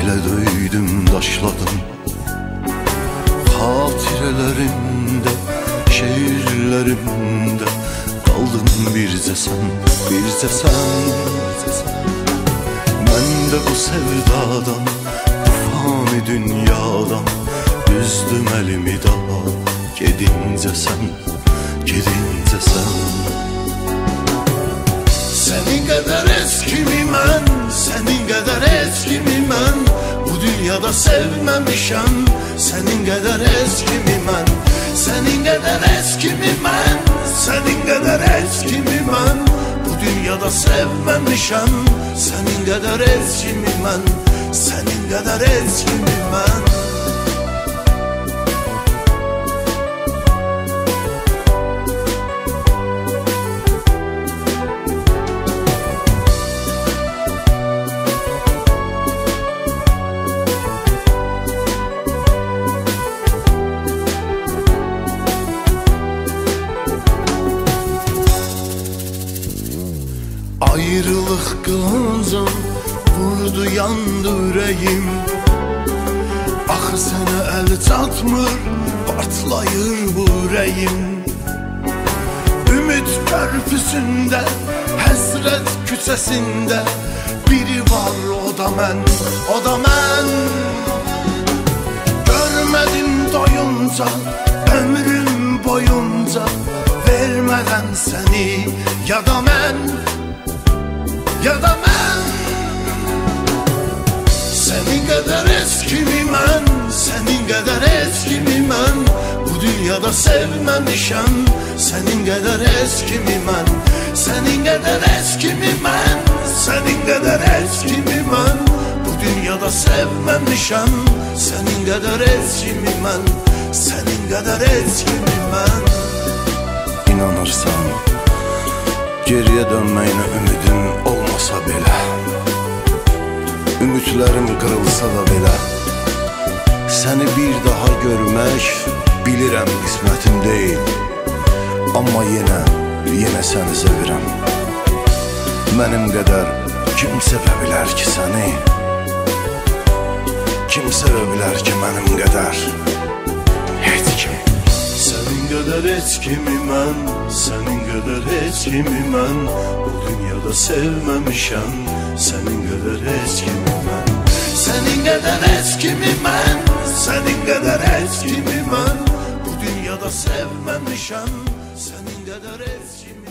Elə döydüm, daşladım xatirələrimdə, şeirlərimdə. Qaldın bircə sən, bircə sən. Mən də bu sevdadan, bu fani dünyadan üzdüm əlimi daha. Gedincə sən, gedincə sən. Senin kadar eskimi mən, senin kadar eskimi mən bu dünyada sevməmişəm. Senin kadar eskimi mən, senin kadar eskimi mən, senin kadar eskimi mən bu dünyada sevməmişəm. Senin kadar eskimi mən, senin kadar eskimi mən. Ayrılıq qılıncım vurdu, yandı ürəyim. Axı sənə əl çatmır, partlayır bu ürəyim. Ümid körpüsündə, həsrət küçəsində biri var, o da mən, o da mən. Görmədim doyunca, ömrüm boyunca vermədən səni, ya da mən, ya da mən. Senin kadar eskimi mən, senin kadar eskimi mən bu dünyada sevməmişəm. Senin kadar eskimi mən, senin kadar eskimi mən, senin kadar eskimi mən bu dünyada sevməmişəm. Senin kadar eskimi mən, senin kadar eskimi mən. İnanırsan, geriyə dönməyinə ümidim olmasa belə, ümidlərim qırılsa da belə, səni bir daha görmək bilirəm qismətim deyil. Amma yenə səni sevirəm. Mənim qədər kim sevə bilər ki səni? Kim sevə bilər ki mənim qədər? Heç kim. Senin kadar eskimi mən, senin kadar eskimi mən bu dünyada sevməmişəm. Senin kadar eskimi mən, senin kadar eskimi mən, senin kadar eskimi mən bu dünyada sevməmişəm. Senin kadar eskimi